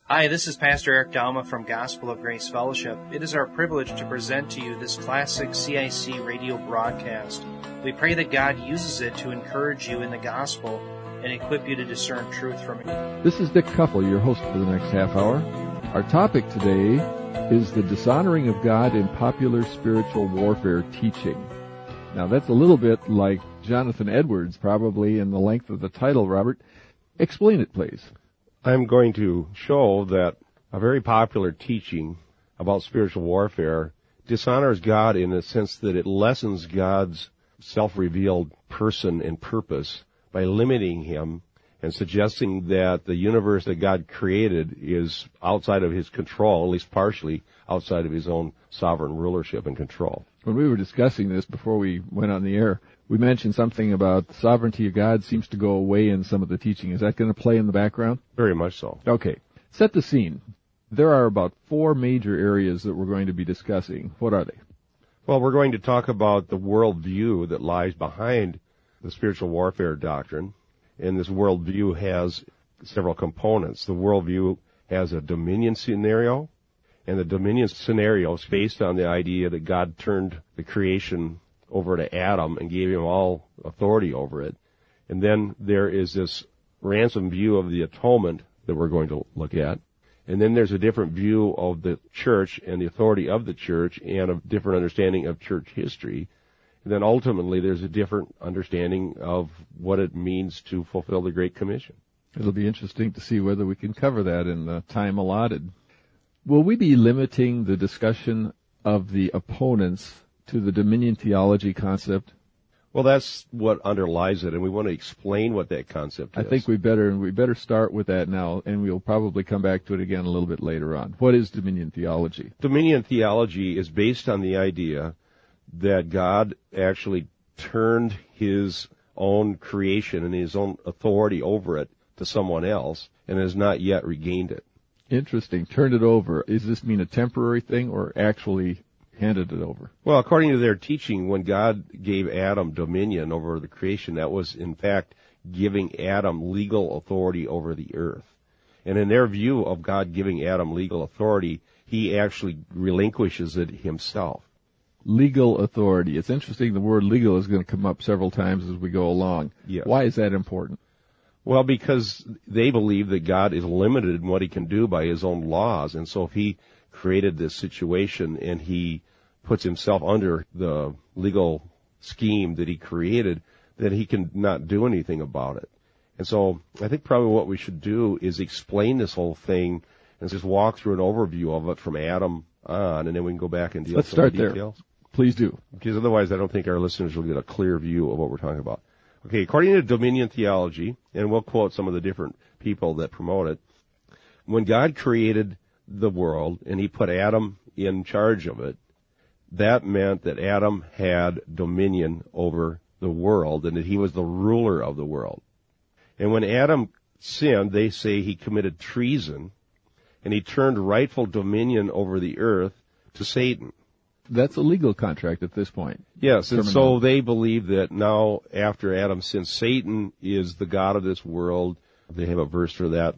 Hi, this is Pastor Eric Dalma from Gospel of Grace Fellowship. It is our privilege to present to you this classic CIC radio broadcast. We pray that God uses it to encourage you in the gospel and equip you to discern truth from it. This is Dick Kuffel, your host for the next half hour. Our topic today is the dishonoring of God in popular spiritual warfare teaching. Now, that's a little bit like Jonathan Edwards, probably, in the length of the title, Robert. Explain it, please. I'm going to show that a very popular teaching about spiritual warfare dishonors God in the sense that it lessens God's self-revealed person and purpose by limiting him and suggesting that the universe that God created is outside of his control, at least partially outside of his own sovereign rulership and control. When we were discussing this before we went on the air, we mentioned something about the sovereignty of God seems to go away in some of the teaching. Is that going to play in the background? Very much so. Okay. Set the scene. There are about 4 major areas that we're going to be discussing. What are they? Well, we're going to talk about the worldview that lies behind the spiritual warfare doctrine. And this worldview has several components. The worldview has a dominion scenario, and the dominion scenario is based on the idea that God turned the creation over to Adam and gave him all authority over it. And then there is this ransom view of the atonement that we're going to look at. And then there's a different view of the church and the authority of the church and a different understanding of church history. And then ultimately there's a different understanding of what it means to fulfill the Great Commission. It'll be interesting to see whether we can cover that in the time allotted. Will we be limiting the discussion of the opponents to the dominion theology concept? Well, that's what underlies it, and we want to explain what that concept is. I think we better start with that now, and we'll probably come back to it again a little bit later on. What is dominion theology? Dominion theology is based on the idea that God actually turned his own creation and his own authority over it to someone else and has not yet regained it. Interesting. Turned it over. Does this mean a temporary thing or actually handed it over? Well, according to their teaching, when God gave Adam dominion over the creation, that was in fact giving Adam legal authority over the earth. And in their view of God giving Adam legal authority, he actually relinquishes it himself. Legal authority. It's interesting the word legal is going to come up several times as we go along. Yes. Why is that important? Well, because they believe that God is limited in what he can do by his own laws. And so if he created this situation and he puts himself under the legal scheme that he created, then he can not do anything about it. And so I think probably what we should do is explain this whole thing and just walk through an overview of it from Adam on, and then we can go back and deal with some of the details. Let's start there. Please do. Because otherwise I don't think our listeners will get a clear view of what we're talking about. Okay, according to dominion theology, and we'll quote some of the different people that promote it, when God created the world and he put Adam in charge of it, that meant that Adam had dominion over the world and that he was the ruler of the world. And when Adam sinned, they say he committed treason and he turned rightful dominion over the earth to Satan. That's a legal contract at this point. Yes, and so they believe that now, after Adam sinned, Satan is the god of this world. They have a verse for that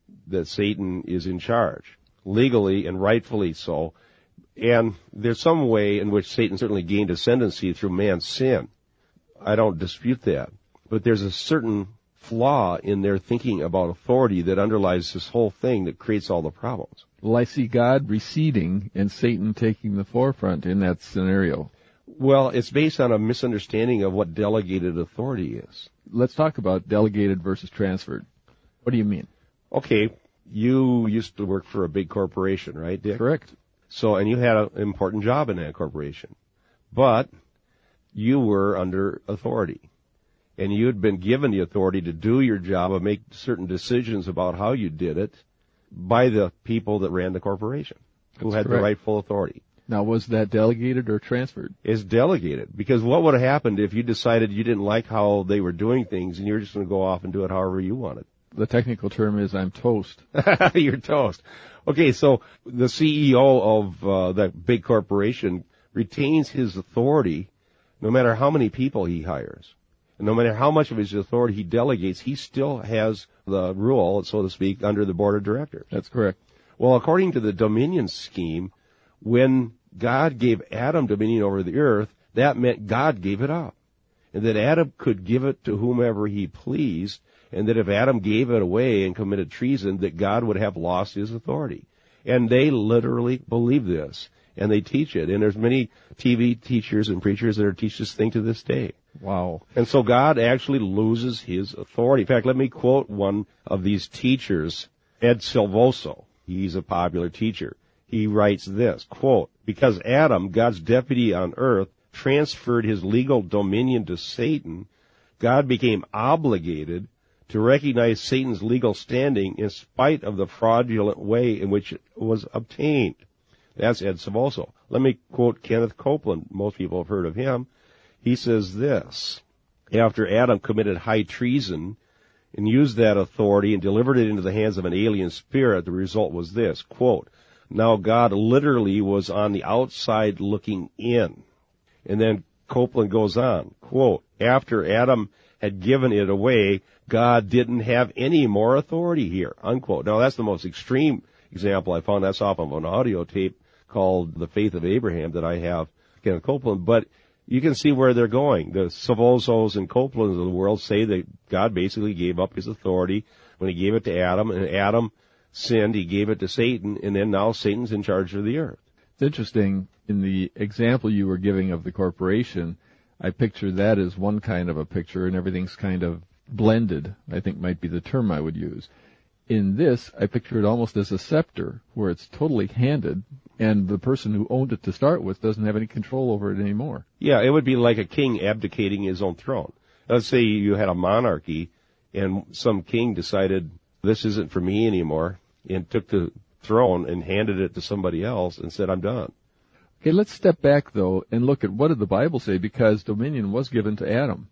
Satan is in charge, legally and rightfully so. And there's some way in which Satan certainly gained ascendancy through man's sin. I don't dispute that. But there's a certain flaw in their thinking about authority that underlies this whole thing that creates all the problems. Well, I see God receding and Satan taking the forefront in that scenario. Well, it's based on a misunderstanding of what delegated authority is. Let's talk about delegated versus transferred. What do you mean? Okay, you used to work for a big corporation, right, Dick? Correct. So, and you had an important job in that corporation. But you were under authority. And you had been given the authority to do your job and make certain decisions about how you did it by the people that ran the corporation, who had the rightful authority. Now, was that delegated or transferred? It's delegated, because what would have happened if you decided you didn't like how they were doing things and you were just going to go off and do it however you wanted? The technical term is I'm toast. You're toast. Okay, so the CEO of that big corporation retains his authority no matter how many people he hires. no matter how much of his authority he delegates, he still has the rule, so to speak, under the board of directors. That's correct. Well, according to the dominion scheme, when God gave Adam dominion over the earth, that meant God gave it up. And that Adam could give it to whomever he pleased, and that if Adam gave it away and committed treason, that God would have lost his authority. And they literally believe this, and they teach it. And there's many TV teachers and preachers that are teach this thing to this day. Wow. And so God actually loses his authority. In fact, let me quote one of these teachers, Ed Silvoso. He's a popular teacher. He writes this, quote, because Adam, God's deputy on earth, transferred his legal dominion to Satan, God became obligated to recognize Satan's legal standing in spite of the fraudulent way in which it was obtained. That's Ed Silvoso. Let me quote Kenneth Copeland. Most people have heard of him. He says this, after Adam committed high treason and used that authority and delivered it into the hands of an alien spirit, the result was this, quote, now God literally was on the outside looking in. And then Copeland goes on, quote, after Adam had given it away, God didn't have any more authority here, unquote. Now that's the most extreme example I found. That's off of an audio tape called The Faith of Abraham that I have, Kenneth Copeland. But you can see where they're going. The Silvosos and Copelands of the world say that God basically gave up his authority when he gave it to Adam, and Adam sinned, he gave it to Satan, and then now Satan's in charge of the earth. It's interesting, in the example you were giving of the corporation, I picture that as one kind of a picture, and everything's kind of blended, I think might be the term I would use. In this, I picture it almost as a scepter, where it's totally handed, and the person who owned it to start with doesn't have any control over it anymore. Yeah, it would be like a king abdicating his own throne. Let's say you had a monarchy, and some king decided, this isn't for me anymore, and took the throne and handed it to somebody else and said, I'm done. Okay, let's step back, though, and look at what did the Bible say, because dominion was given to Adam.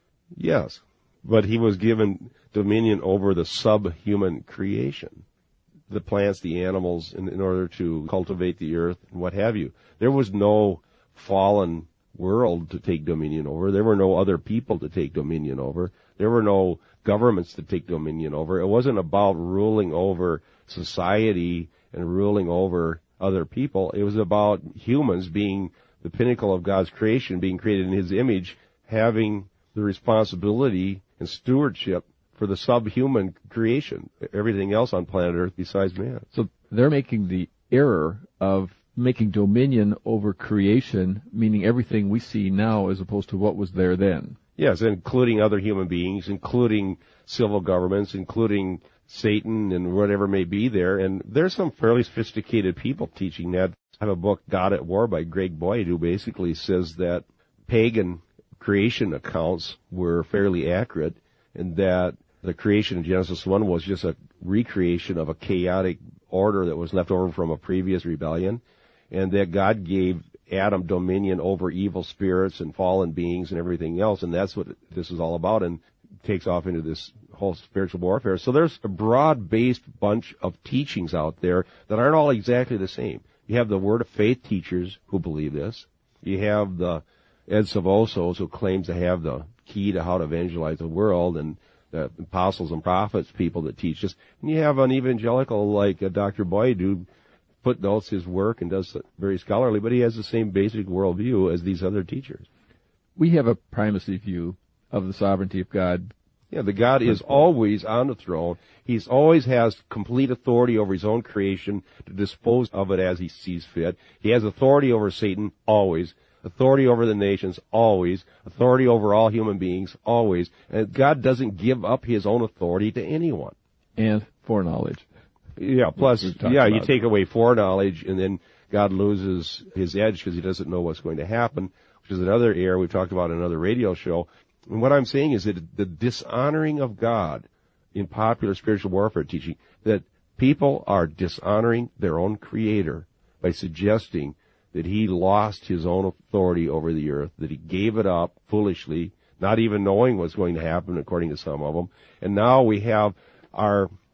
Yes, but he was given dominion over the subhuman creation, the plants, the animals, in order to cultivate the earth and what have you. There was no fallen world to take dominion over. There were no other people to take dominion over. There were no governments to take dominion over. It wasn't about ruling over society and ruling over other people. It was about humans being the pinnacle of God's creation, being created in his image, having the responsibility and stewardship for the subhuman creation, everything else on planet Earth besides man. So they're making the error of making dominion over creation, meaning everything we see now as opposed to what was there then. Yes, including other human beings, including civil governments, including Satan and whatever may be there. And there's some fairly sophisticated people teaching that. I have a book, God at War, by Greg Boyd, who basically says that pagan creation accounts were fairly accurate, and that the creation in Genesis 1 was just a recreation of a chaotic order that was left over from a previous rebellion, and that God gave Adam dominion over evil spirits and fallen beings and everything else, and that's what this is all about, and takes off into this whole spiritual warfare. So there's a broad-based bunch of teachings out there that aren't all exactly the same. You have the Word of Faith teachers who believe this. You have the Ed Silvosos who claims to have the key to how to evangelize the world, and the apostles and prophets people that teach this. And you have an evangelical like Dr. Boyd who footnotes his work and does very scholarly, but he has the same basic worldview as these other teachers. We have a primacy view of the sovereignty of God. Yeah, the God is always on the throne. He always has complete authority over his own creation to dispose of it as he sees fit. He has authority over Satan, always. Authority over the nations, always. Authority over all human beings, always. And God doesn't give up his own authority to anyone. And foreknowledge. Yeah, plus, you take away foreknowledge, and then God loses his edge because he doesn't know what's going to happen, which is another error we've talked about in another radio show. And what I'm saying is that the dishonoring of God in popular spiritual warfare teaching, that people are dishonoring their own Creator by suggesting that he lost his own authority over the earth, that he gave it up foolishly, not even knowing what's going to happen according to some of them. And now we have our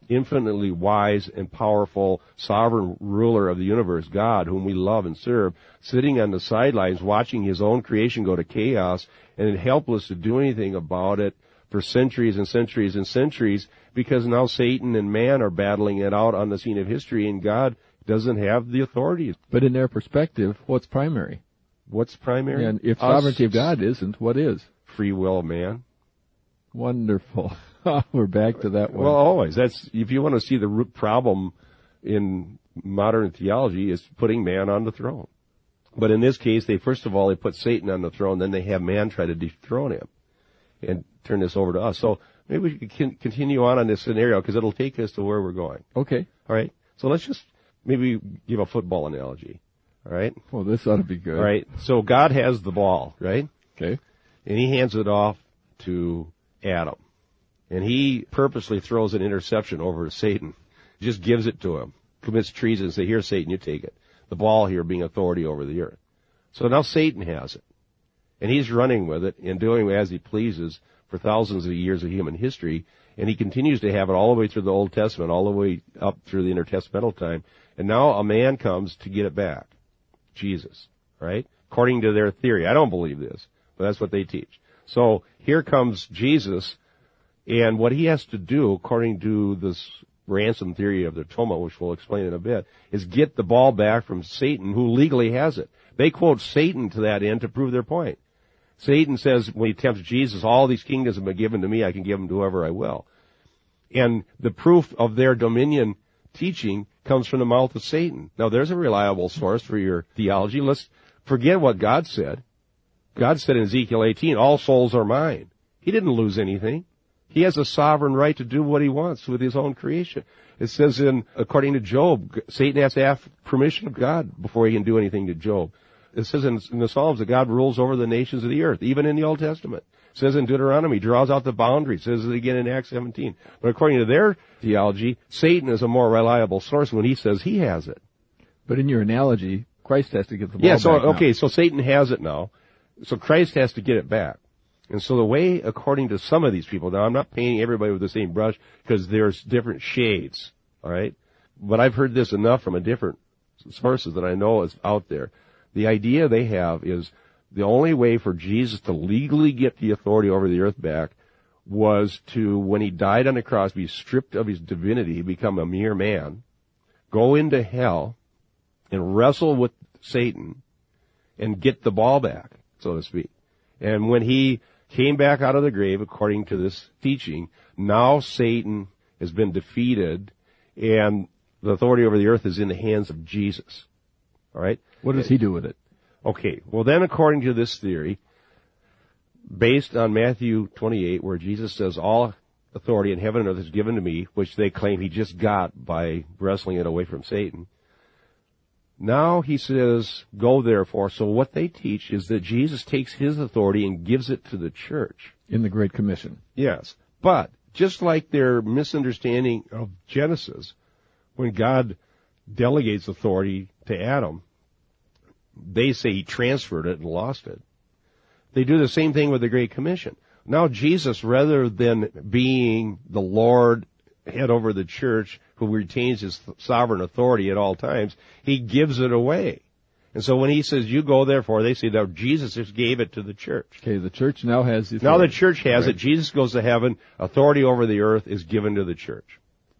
infinitely wise and powerful sovereign ruler of the universe, God, whom we love and serve, sitting on the sidelines watching his own creation go to chaos and helpless to do anything about it for centuries and centuries and centuries, because now Satan and man are battling it out on the scene of history, and God doesn't have the authority. But in their perspective, what's primary? What's primary? And if sovereignty of God isn't, what is? Free will of man. Wonderful. We're back to that one. Well, always. That's, if you want to see the root problem in modern theology, is putting man on the throne. But in this case, they put Satan on the throne, then they have man try to dethrone him and turn this over to us. So maybe we can continue on this scenario, because it'll take us to where we're going. Okay. All right. So let's just maybe give a football analogy. All right. Well, this ought to be good. All right. So God has the ball, right? Okay. And he hands it off to Adam. And he purposely throws an interception over to Satan. Just gives it to him. Commits treason and say, here, Satan, you take it. The ball here being authority over the earth. So now Satan has it. And he's running with it and doing as he pleases for thousands of years of human history. And he continues to have it all the way through the Old Testament, all the way up through the intertestamental time. And now a man comes to get it back. Jesus. Right? According to their theory. I don't believe this, but that's what they teach. So here comes Jesus, and what he has to do, according to this ransom theory of the atonement, which we'll explain in a bit, is get the ball back from Satan, who legally has it. They quote Satan to that end to prove their point. Satan says, when he tempts Jesus, all these kingdoms have been given to me, I can give them to whoever I will. And the proof of their dominion teaching comes from the mouth of Satan. Now, there's a reliable source for your theology. Let's forget what God said. God said in Ezekiel 18, all souls are mine. He didn't lose anything. He has a sovereign right to do what he wants with his own creation. It says according to Job, Satan has to have permission of God before he can do anything to Job. It says in the Psalms that God rules over the nations of the earth, even in the Old Testament. It says in Deuteronomy, draws out the boundaries. It says it again in Acts 17. But according to their theology, Satan is a more reliable source when he says he has it. But in your analogy, Christ has to get the ball back now. So Satan has it now. So Christ has to get it back. And so the way, according to some of these people, now I'm not painting everybody with the same brush, because there's different shades, all right? But I've heard this enough from different sources that I know is out there. The idea they have is the only way for Jesus to legally get the authority over the earth back was to, when he died on the cross, be stripped of his divinity, become a mere man, go into hell, and wrestle with Satan, and get the ball back, so to speak. And when he came back out of the grave, according to this teaching, now Satan has been defeated, and the authority over the earth is in the hands of Jesus. All right? What does he do with it? Okay. Well, then, according to this theory, based on Matthew 28, where Jesus says, all authority in heaven and earth is given to me, which they claim he just got by wrestling it away from Satan. Now he says, go therefore. So what they teach is that Jesus takes his authority and gives it to the church. In the Great Commission. Yes. But just like their misunderstanding of Genesis, when God delegates authority to Adam, they say he transferred it and lost it. They do the same thing with the Great Commission. Now Jesus, rather than being the Lord, head over the church, who retains his sovereign authority at all times, he gives it away. And so when he says, you go therefore, they say that Jesus just gave it to the church. Okay, the church now has the authority. Now the church has it. Jesus goes to heaven. Authority over the earth is given to the church.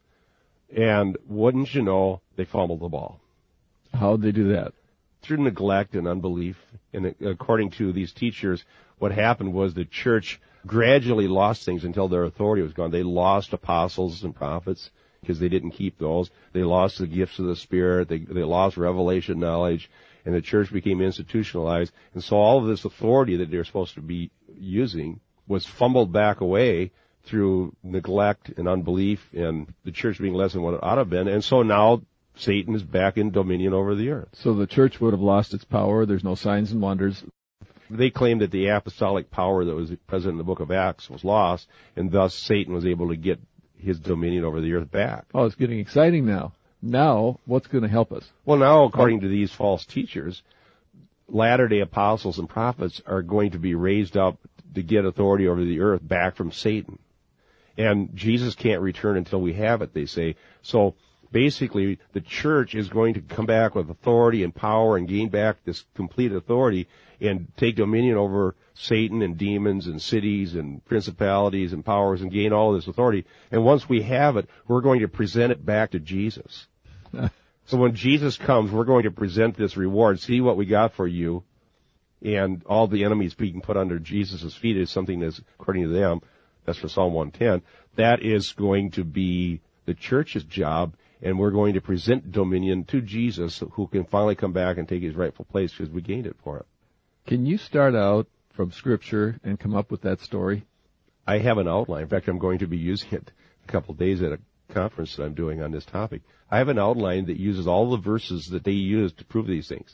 And wouldn't you know, they fumbled the ball. How'd they do that? Through neglect and unbelief. And according to these teachers, what happened was the church gradually lost things until their authority was gone. They lost apostles and prophets because they didn't keep those. They lost the gifts of the Spirit. They lost revelation knowledge, and the church became institutionalized. And so all of this authority that they're supposed to be using was fumbled back away through neglect and unbelief, and the church being less than what it ought to have been. And so now Satan is back in dominion over the earth. So the church would have lost its power. There's no signs and wonders. They claimed that the apostolic power that was present in the book of Acts was lost, and thus Satan was able to get his dominion over the earth back. Oh, it's getting exciting now. Now, what's going to help us? Well, now, according to these false teachers, latter-day apostles and prophets are going to be raised up to get authority over the earth back from Satan. And Jesus can't return until we have it, they say. So basically, the church is going to come back with authority and power and gain back this complete authority and take dominion over Satan and demons and cities and principalities and powers and gain all this authority. And once we have it, we're going to present it back to Jesus. So when Jesus comes, we're going to present this reward. See what we got for you. And all the enemies being put under Jesus' feet is something that's, according to them, that's for Psalm 110. That is going to be the church's job, and we're going to present dominion to Jesus, who can finally come back and take his rightful place because we gained it for him. Can you start out from Scripture and come up with that story? I have an outline. In fact, I'm going to be using it a couple of days at a conference that I'm doing on this topic. I have an outline that uses all the verses that they use to prove these things.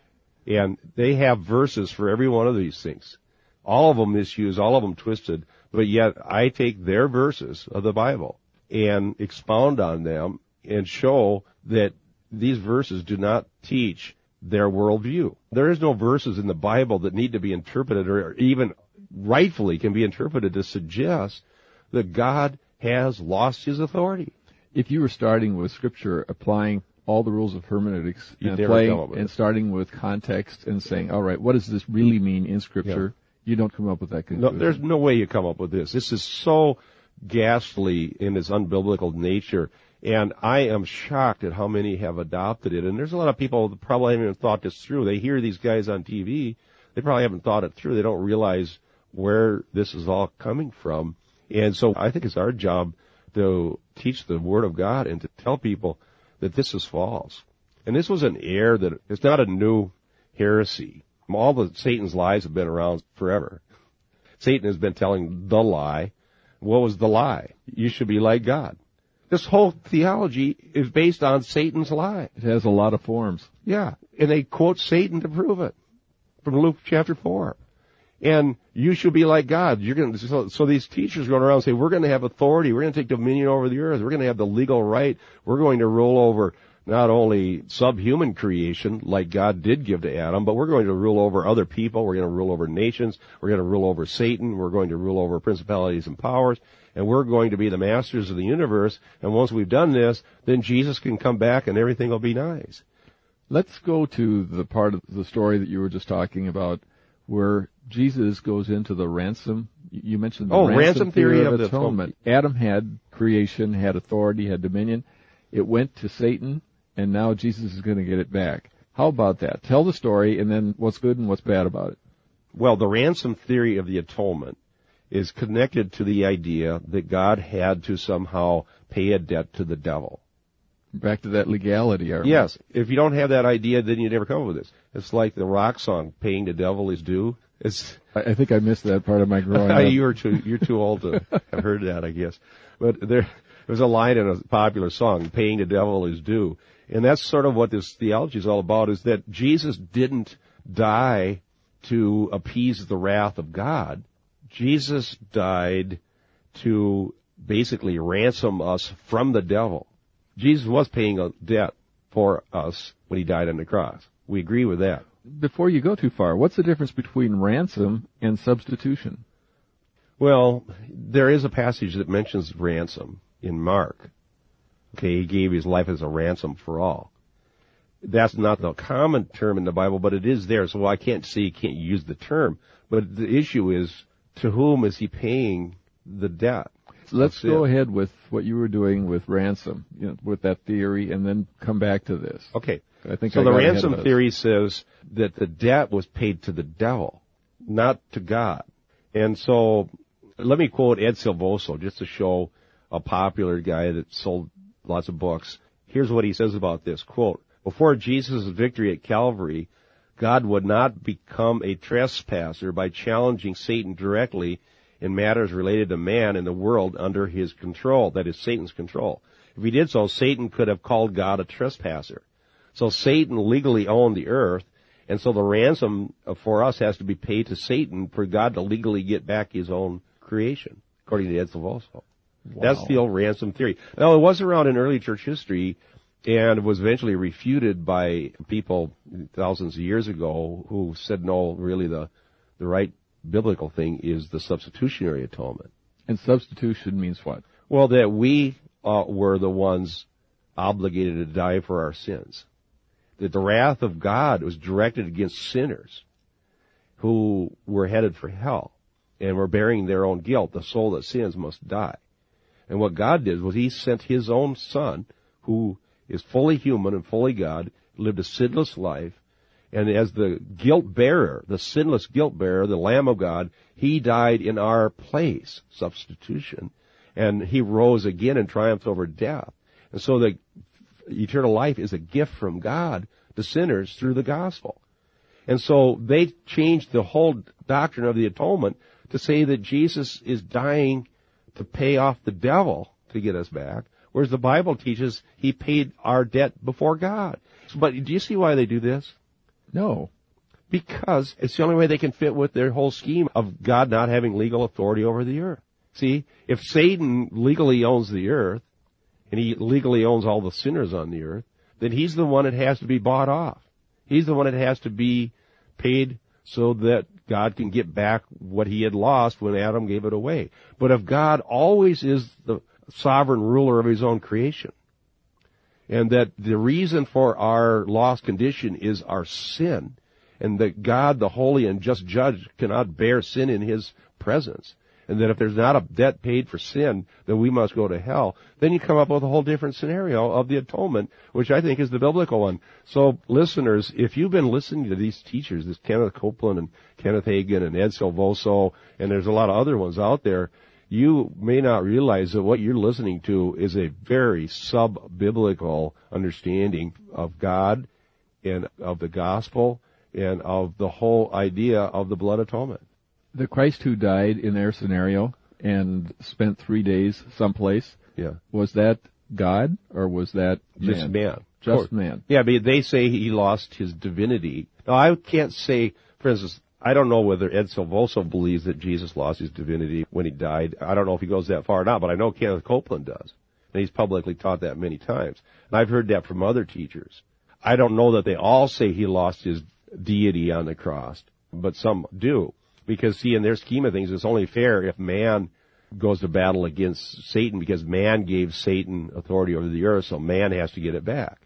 And they have verses for every one of these things. All of them misused, all of them twisted, but yet I take their verses of the Bible and expound on them and show that these verses do not teach their worldview. There is no verses in the Bible that need to be interpreted or even rightfully can be interpreted to suggest that God has lost his authority. If you were starting with Scripture, applying all the rules of hermeneutics and starting with context and saying, all right, what does this really mean in Scripture? Yeah. You don't come up with that conclusion. No, there's no way you come up with this. This is so ghastly in its unbiblical nature, and I am shocked at how many have adopted it. And there's a lot of people that probably haven't even thought this through. They hear these guys on TV. They probably haven't thought it through. They don't realize where this is all coming from. And so I think it's our job to teach the Word of God and to tell people that this is false. And this was an error that it's not a new heresy. All the Satan's lies have been around forever. Satan has been telling the lie. What was the lie? You should be like God. This whole theology is based on Satan's lie. It has a lot of forms. Yeah. And they quote Satan to prove it from Luke chapter 4. And you should be like God. So these teachers going around and say, we're going to have authority. We're going to take dominion over the earth. We're going to have the legal right. We're going to rule over not only subhuman creation like God did give to Adam, but we're going to rule over other people. We're going to rule over nations. We're going to rule over Satan. We're going to rule over principalities and powers. And we're going to be the masters of the universe. And once we've done this, then Jesus can come back and everything will be nice. Let's go to the part of the story that you were just talking about where Jesus goes into the ransom. You mentioned the ransom theory of atonement. Adam had creation, had authority, had dominion. It went to Satan, and now Jesus is going to get it back. How about that? Tell the story, and then what's good and what's bad about it. Well, the ransom theory of the atonement is connected to the idea that God had to somehow pay a debt to the devil. Back to that legality argument. Yes. If you don't have that idea, then you never come up with this. It's like the rock song, "Paying the Devil Is Due." I think I missed that part of my growing up. You're too old to have heard that, I guess. But there's a line in a popular song, "Paying the Devil Is Due." And that's sort of what this theology is all about, is that Jesus didn't die to appease the wrath of God. Jesus died to basically ransom us from the devil. Jesus was paying a debt for us when he died on the cross. We agree with that. Before you go too far, what's the difference between ransom and substitution? Well, there is a passage that mentions ransom in Mark. Okay, he gave his life as a ransom for all. That's not the common term in the Bible, but it is there, so I can't say you can't use the term. But the issue is, to whom is he paying the debt? Let's go ahead with what you were doing with ransom, with that theory, and then come back to this. Okay. So the ransom theory says that the debt was paid to the devil, not to God. And so let me quote Ed Silvoso, just to show a popular guy that sold lots of books. Here's what he says about this, quote, "Before Jesus' victory at Calvary, God would not become a trespasser by challenging Satan directly in matters related to man and the world under his control, that is, Satan's control. If he did so, Satan could have called God a trespasser. So Satan legally owned the earth, and so the ransom for us has to be paid to Satan for God to legally get back his own creation, according to Ed Silvoso. Wow. That's the old ransom theory. Now, it was around in early church history, and was eventually refuted by people thousands of years ago who said, no, really the right biblical thing is the substitutionary atonement. And substitution means what? Well, that we were the ones obligated to die for our sins. That the wrath of God was directed against sinners who were headed for hell and were bearing their own guilt. The soul that sins must die. And what God did was He sent His own Son, who is fully human and fully God, lived a sinless life, and as the guilt bearer, the sinless guilt bearer, the Lamb of God, He died in our place, substitution, and He rose again and triumphed over death. And so the eternal life is a gift from God to sinners through the gospel. And so they changed the whole doctrine of the atonement to say that Jesus is dying to pay off the devil to get us back, whereas the Bible teaches He paid our debt before God. But do you see why they do this? No. Because it's the only way they can fit with their whole scheme of God not having legal authority over the earth. See, if Satan legally owns the earth, and he legally owns all the sinners on the earth, then he's the one that has to be bought off. He's the one that has to be paid so that God can get back what He had lost when Adam gave it away. But if God always is the sovereign ruler of His own creation, and that the reason for our lost condition is our sin, and that God, the holy and just judge, cannot bear sin in His presence, and that if there's not a debt paid for sin, then we must go to hell, then you come up with a whole different scenario of the atonement, which I think is the biblical one. So, listeners, if you've been listening to these teachers, this Kenneth Copeland and Kenneth Hagin and Ed Silvoso, and there's a lot of other ones out there, you may not realize that what you're listening to is a very sub-biblical understanding of God and of the gospel and of the whole idea of the blood atonement. The Christ who died in their scenario and spent 3 days someplace, was that God or was that man? Just man. Just man. Yeah, but they say He lost His divinity. Now, I can't say, for instance, I don't know whether Ed Silvoso believes that Jesus lost His divinity when He died. I don't know if he goes that far or not, but I know Kenneth Copeland does. And he's publicly taught that many times. And I've heard that from other teachers. I don't know that they all say He lost His deity on the cross, but some do. Because, see, in their scheme of things, it's only fair if man goes to battle against Satan, because man gave Satan authority over the earth, so man has to get it back.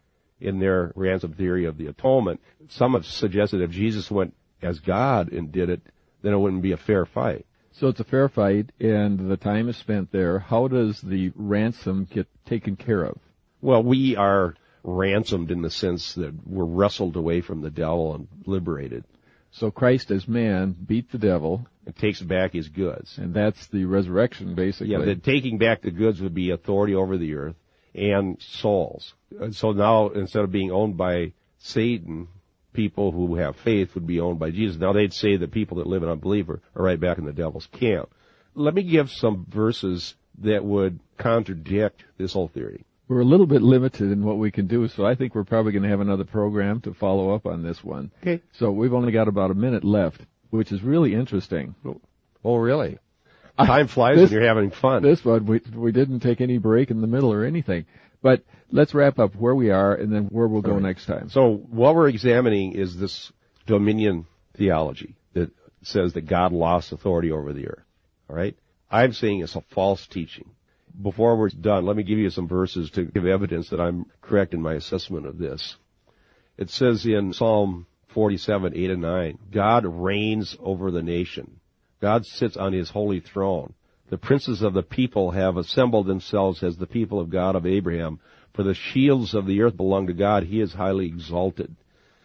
In their ransom theory of the atonement, some have suggested if Jesus went as God and did it, then it wouldn't be a fair fight. So it's a fair fight, and the time is spent there. How does the ransom get taken care of? Well, we are ransomed in the sense that we're wrestled away from the devil and liberated. So Christ as man beat the devil. It takes back His goods. And that's the resurrection, basically. Yeah, the taking back the goods would be authority over the earth and souls. And so now, instead of being owned by Satan, people who have faith would be owned by Jesus. Now, they'd say that people that live in unbelief are right back in the devil's camp. Let me give some verses that would contradict this whole theory. We're a little bit limited in what we can do, so I think we're probably going to have another program to follow up on this one. Okay. So we've only got about a minute left, which is really interesting. Oh, really? Time flies when you're having fun. This one, we didn't take any break in the middle or anything. But let's wrap up where we are and then where we'll go next time. So what we're examining is this dominion theology that says that God lost authority over the earth. All right? I'm saying it's a false teaching. Before we're done, let me give you some verses to give evidence that I'm correct in my assessment of this. It says in Psalm 47, 8 and 9, God reigns over the nation. God sits on His holy throne. The princes of the people have assembled themselves as the people of God of Abraham. For the shields of the earth belong to God. He is highly exalted.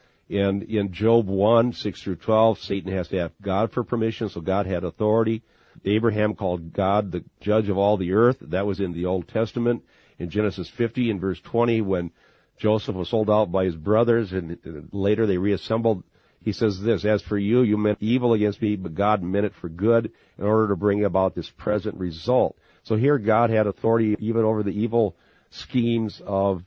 And in Job 1, 6 through 12, Satan has to have God for permission, so God had authority. Abraham called God the judge of all the earth. That was in the Old Testament. In Genesis 50, in verse 20, when Joseph was sold out by his brothers and later they reassembled, he says this, as for you, you meant evil against me, but God meant it for good in order to bring about this present result. So here God had authority even over the evil schemes of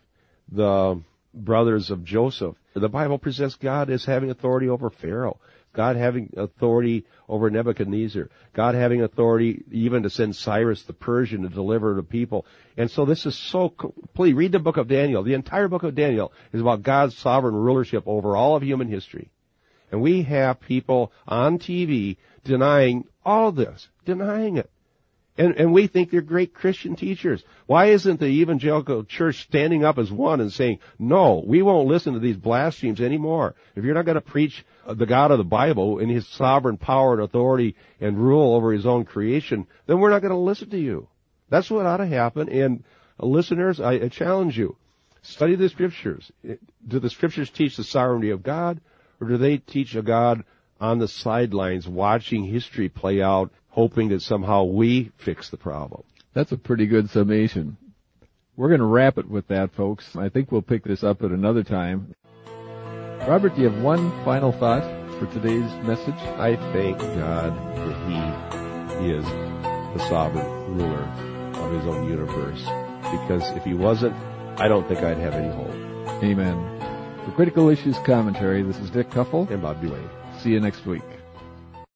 the brothers of Joseph. The Bible presents God as having authority over Pharaoh, God having authority over Nebuchadnezzar, God having authority even to send Cyrus the Persian to deliver the people. And so this is so complete. Read the book of Daniel. The entire book of Daniel is about God's sovereign rulership over all of human history. And we have people on TV denying all this, denying it. And we think they're great Christian teachers. Why isn't the evangelical church standing up as one and saying, no, we won't listen to these blasphemies anymore. If you're not going to preach the God of the Bible in his sovereign power and authority and rule over his own creation, then we're not going to listen to you. That's what ought to happen. And listeners, I challenge you, study the Scriptures. Do the Scriptures teach the sovereignty of God, or do they teach a God on the sidelines watching history play out, hoping that somehow we fix the problem? That's a pretty good summation. We're going to wrap it with that, folks. I think we'll pick this up at another time. Robert, do you have one final thought for today's message? I thank God that he is the sovereign ruler of his own universe, because if he wasn't, I don't think I'd have any hope. Amen. For Critical Issues Commentary, this is Dick Huffle and Bob Duane. See you next week.